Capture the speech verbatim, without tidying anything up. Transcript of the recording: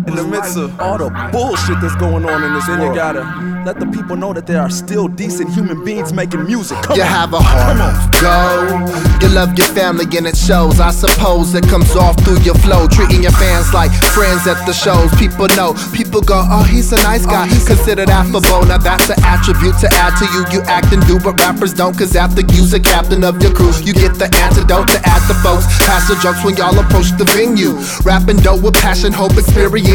In the midst of all the bullshit that's going on in this world, then you gotta let the people know that there are still decent human beings making music. Come you on. have a heart of gold. You love your family and it shows. I suppose it comes off through your flow. Treating your fans like friends at the shows. People know, people go, oh, he's a nice guy. Considered affable, now that's an attribute to add to you. You act and do, but rappers don't. Cause after you's the captain of your crew, you get the antidote to add the folks. Pass the jokes when y'all approach the venue. Rapping dope with passion, hope, experience.